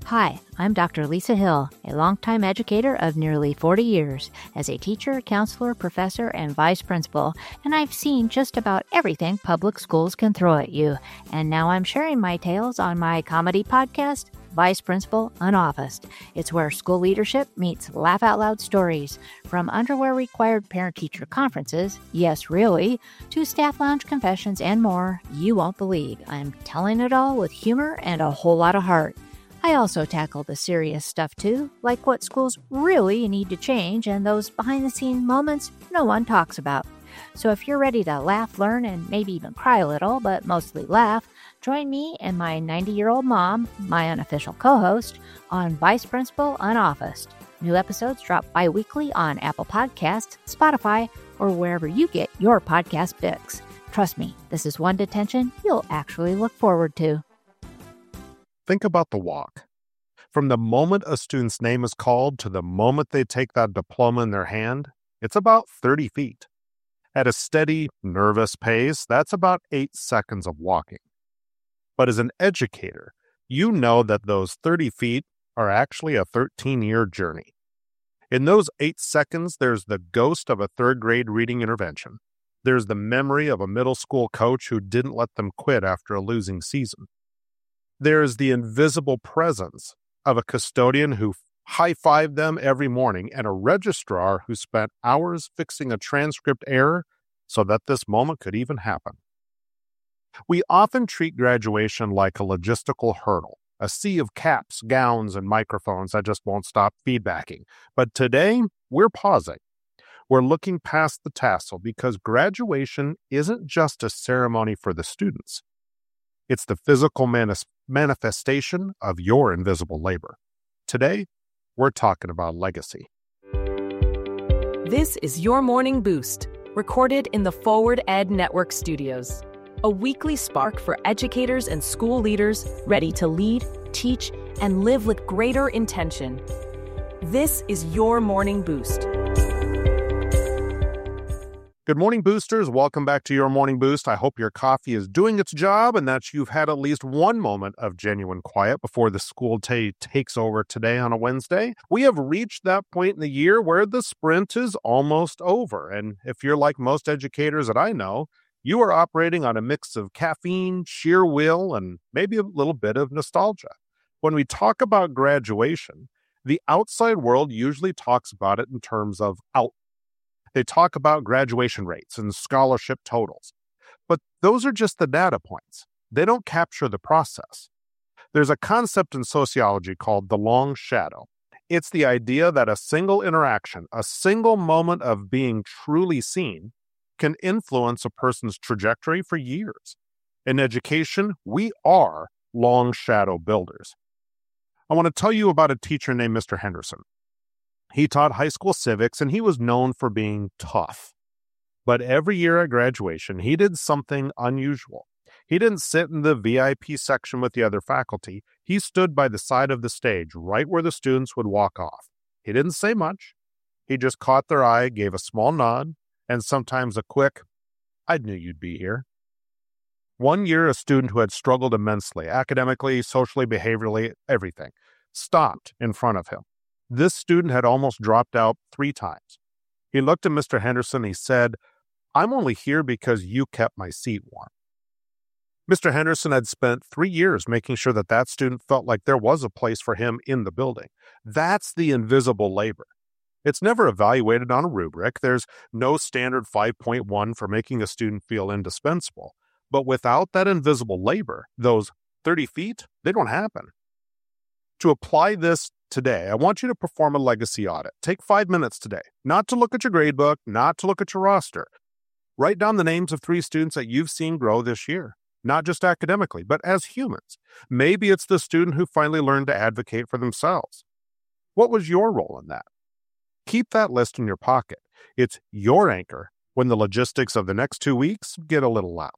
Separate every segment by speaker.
Speaker 1: Hi, I'm Dr. Lisa Hill, a longtime educator of nearly 40 years as a teacher, counselor, professor, and vice principal, and I've seen just about everything public schools can throw at you. And now I'm sharing my tales on my comedy podcast, Vice Principal Unoffaced. It's where school leadership meets laugh out loud stories. From underwear required parent teacher conferences, yes, really, to staff lounge confessions and more, you won't believe. I'm telling it all with humor and a whole lot of heart. I also tackle the serious stuff too, like what schools really need to change and those behind-the-scenes moments no one talks about. So if you're ready to laugh, learn, and maybe even cry a little, but mostly laugh, join me and my 90-year-old mom, my unofficial co-host, on Vice Principal Unoffaced. New episodes drop bi-weekly on Apple Podcasts, Spotify, or wherever you get your podcast fix. Trust me, this is one detention you'll actually look forward to.
Speaker 2: Think about the walk. From the moment a student's name is called to the moment they take that diploma in their hand, it's about 30 feet. At a steady, nervous pace, that's about 8 seconds of walking. But as an educator, you know that those 30 feet are actually a 13-year journey. In those 8 seconds, there's the ghost of a third-grade reading intervention. There's the memory of a middle school coach who didn't let them quit after a losing season. There's the invisible presence of a custodian who high-fived them every morning and a registrar who spent hours fixing a transcript error so that this moment could even happen. We often treat graduation like a logistical hurdle, a sea of caps, gowns, and microphones that just won't stop feedbacking. But today, we're pausing. We're looking past the tassel because graduation isn't just a ceremony for the students. It's the physical manifestation of your invisible labor. Today, we're talking about legacy.
Speaker 3: This is Your Morning Boost, recorded in the Forward Ed Network studios. A weekly spark for educators and school leaders ready to lead, teach, and live with greater intention. This is Your Morning Boost.
Speaker 2: Good morning, boosters. Welcome back to Your Morning Boost. I hope your coffee is doing its job and that you've had at least one moment of genuine quiet before the school day takes over today on a Wednesday. We have reached that point in the year where the sprint is almost over. And if you're like most educators that I know, you are operating on a mix of caffeine, sheer will, and maybe a little bit of nostalgia. When we talk about graduation, the outside world usually talks about it in terms of outcomes. They talk about graduation rates and scholarship totals. But those are just the data points. They don't capture the process. There's a concept in sociology called the long shadow. It's the idea that a single interaction, a single moment of being truly seen, can influence a person's trajectory for years. In education, we are long shadow builders. I want to tell you about a teacher named Mr. Henderson. He taught high school civics, and he was known for being tough. But every year at graduation, he did something unusual. He didn't sit in the VIP section with the other faculty. He stood by the side of the stage, right where the students would walk off. He didn't say much. He just caught their eye, gave a small nod, and sometimes a quick, "I knew you'd be here." One year, a student who had struggled immensely, academically, socially, behaviorally, everything, stopped in front of him. This student had almost dropped out 3 times. He looked at Mr. Henderson. He said, "I'm only here because you kept my seat warm." Mr. Henderson had spent 3 years making sure that that student felt like there was a place for him in the building. That's the invisible labor. It's never evaluated on a rubric. There's no standard 5.1 for making a student feel indispensable. But without that invisible labor, those 30 feet, they don't happen. To apply this today, I want you to perform a legacy audit. Take 5 minutes today, not to look at your gradebook, not to look at your roster. Write down the names of 3 students that you've seen grow this year, not just academically, but as humans. Maybe it's the student who finally learned to advocate for themselves. What was your role in that? Keep that list in your pocket. It's your anchor when the logistics of the next 2 weeks get a little loud.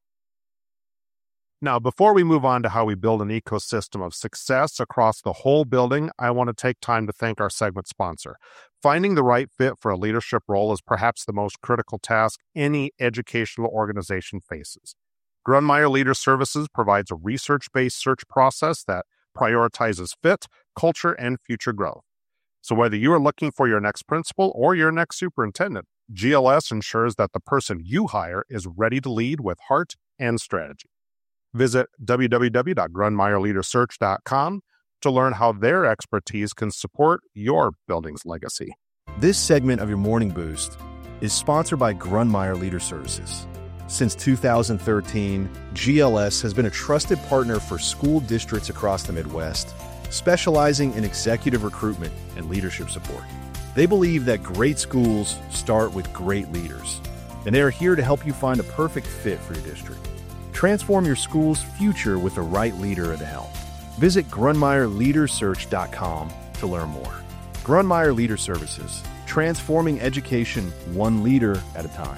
Speaker 2: Now, before we move on to how we build an ecosystem of success across the whole building, I want to take time to thank our segment sponsor. Finding the right fit for a leadership role is perhaps the most critical task any educational organization faces. Grunmeyer Leader Services provides a research-based search process that prioritizes fit, culture, and future growth. So whether you are looking for your next principal or your next superintendent, GLS ensures that the person you hire is ready to lead with heart and strategy. Visit www.grunmeyerleadersearch.com to learn how their expertise can support your building's legacy.
Speaker 4: This segment of your Morning Boost is sponsored by Grunmeyer Leader Services. Since 2013, GLS has been a trusted partner for school districts across the Midwest, specializing in executive recruitment and leadership support. They believe that great schools start with great leaders, and they are here to help you find a perfect fit for your district. Transform your school's future with the right leader at the helm. Visit GrunmeyerLeaderSearch.com to learn more. Grunmeyer Leader Services, transforming education one leader at a time.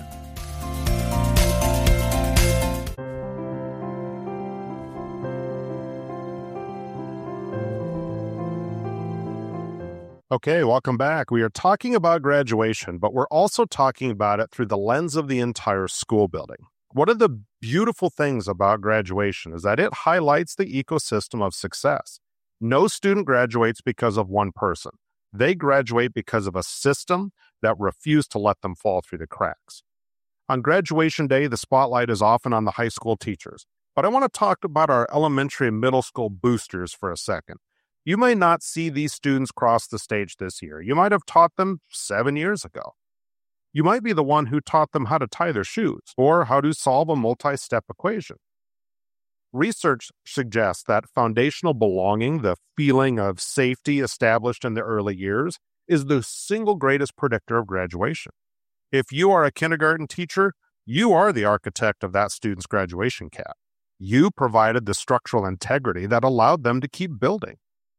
Speaker 2: Okay, welcome back. We are talking about graduation, but we're also talking about it through the lens of the entire school building. One of the beautiful things about graduation is that it highlights the ecosystem of success. No student graduates because of one person. They graduate because of a system that refused to let them fall through the cracks. On graduation day, the spotlight is often on the high school teachers, but I want to talk about our elementary and middle school boosters for a second. You may not see these students cross the stage this year. You might have taught them 7 years ago. You might be the one who taught them how to tie their shoes or how to solve a multi-step equation. Research suggests that foundational belonging, the feeling of safety established in the early years, is the single greatest predictor of graduation. If you are a kindergarten teacher, you are the architect of that student's graduation cap. You provided the structural integrity that allowed them to keep building.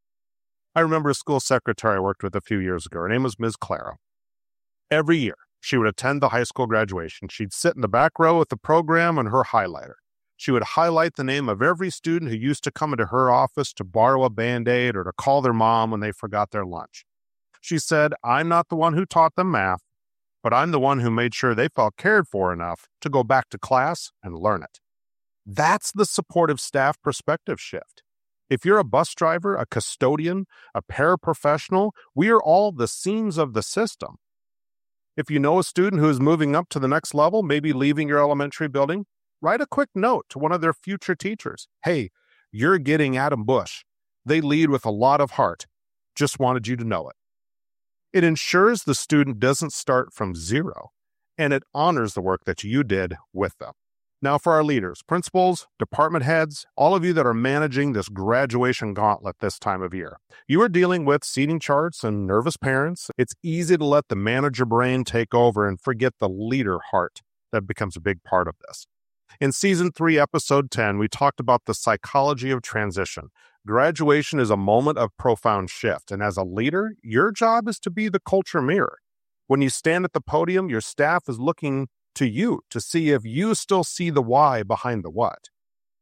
Speaker 2: I remember a school secretary I worked with a few years ago. Her name was Ms. Clara. Every year, she would attend the high school graduation. She'd sit in the back row with the program and her highlighter. She would highlight the name of every student who used to come into her office to borrow a Band-Aid or to call their mom when they forgot their lunch. She said, "I'm not the one who taught them math, but I'm the one who made sure they felt cared for enough to go back to class and learn it." That's the supportive staff perspective shift. If you're a bus driver, a custodian, a paraprofessional, we are all the seams of the system. If you know a student who is moving up to the next level, maybe leaving your elementary building, write a quick note to one of their future teachers. "Hey, you're getting Adam Bush. They lead with a lot of heart. Just wanted you to know it." It ensures the student doesn't start from zero, and it honors the work that you did with them. Now for our leaders, principals, department heads, all of you that are managing this graduation gauntlet this time of year. You are dealing with seating charts and nervous parents. It's easy to let the manager brain take over and forget the leader heart that becomes a big part of this. In Season 3, Episode 10, we talked about the psychology of transition. Graduation is a moment of profound shift, and as a leader, your job is to be the culture mirror. When you stand at the podium, your staff is looking to you to see if you still see the why behind the what.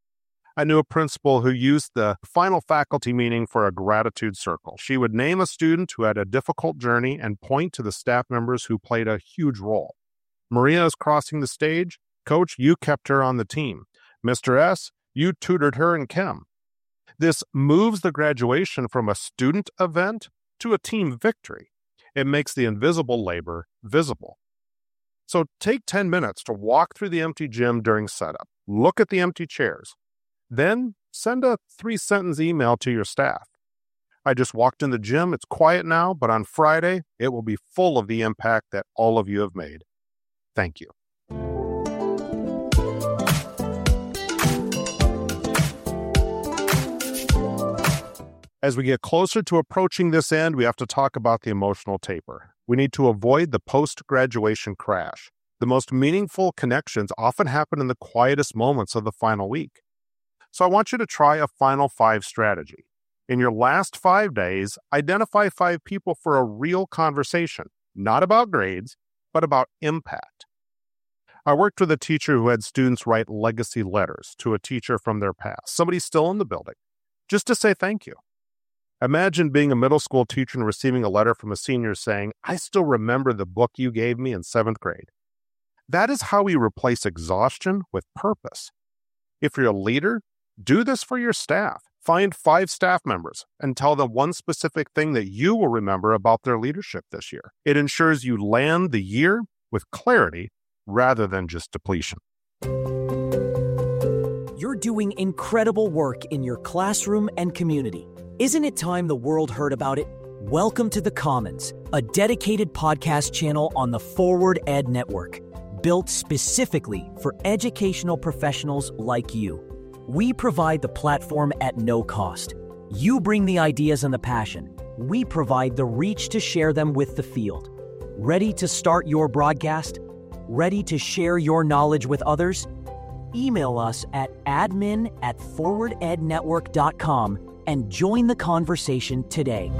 Speaker 2: I knew a principal who used the final faculty meeting for a gratitude circle. She would name a student who had a difficult journey and point to the staff members who played a huge role. Maria is crossing the stage. "Coach, you kept her on the team. Mr. S, you tutored her in chem." This moves the graduation from a student event to a team victory. It makes the invisible labor visible. So take 10 minutes to walk through the empty gym during setup. Look at the empty chairs. Then send a 3-sentence email to your staff. "I just walked in the gym. It's quiet now, but on Friday, it will be full of the impact that all of you have made. Thank you." As we get closer to approaching this end, we have to talk about the emotional taper. We need to avoid the post-graduation crash. The most meaningful connections often happen in the quietest moments of the final week. So I want you to try a Final 5 strategy. In your last 5 days, identify 5 people for a real conversation, not about grades, but about impact. I worked with a teacher who had students write legacy letters to a teacher from their past, somebody still in the building, just to say thank you. Imagine being a middle school teacher and receiving a letter from a senior saying, "I still remember the book you gave me in 7th grade." That is how we replace exhaustion with purpose. If you're a leader, Do this for your staff. Find 5 staff members and tell them one specific thing that you will remember about their leadership this year. It ensures you land the year with clarity rather than just depletion.
Speaker 5: You're doing incredible work in your classroom and community. Isn't it time the world heard about it? Welcome to The Commons, a dedicated podcast channel on the Forward Ed Network, built specifically for educational professionals like you. We provide the platform at no cost. You bring the ideas and the passion. We provide the reach to share them with the field. Ready to start your broadcast? Ready to share your knowledge with others? Email us at admin@forwardednetwork.com and join the conversation today.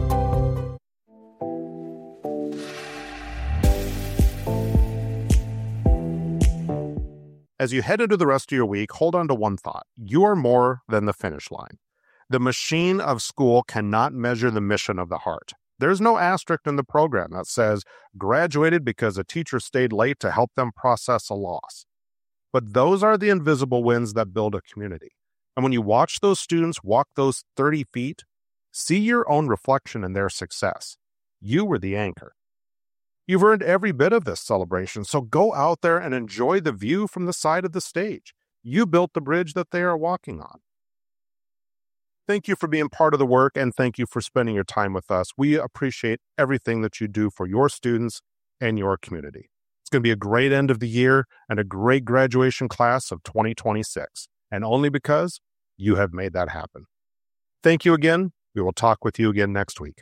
Speaker 2: As you head into the rest of your week, hold on to one thought. You are more than the finish line. The machine of school cannot measure the mission of the heart. There's no asterisk in the program that says graduated because a teacher stayed late to help them process a loss. But those are the invisible wins that build a community. And when you watch those students walk those 30 feet, see your own reflection in their success. You were the anchor. You've earned every bit of this celebration, so go out there and enjoy the view from the side of the stage. You built the bridge that they are walking on. Thank you for being part of the work, and thank you for spending your time with us. We appreciate everything that you do for your students and your community. It's going to be a great end of the year and a great graduation class of 2026, and only because you have made that happen. Thank you again. We will talk with you again next week.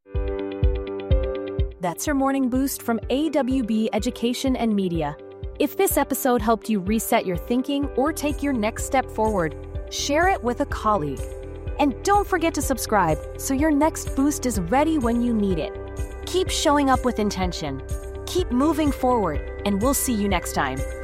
Speaker 3: That's your morning boost from AWB Education and Media. If this episode helped you reset your thinking or take your next step forward, share it with a colleague. And don't forget to subscribe so your next boost is ready when you need it. Keep showing up with intention. Keep moving forward, and we'll see you next time.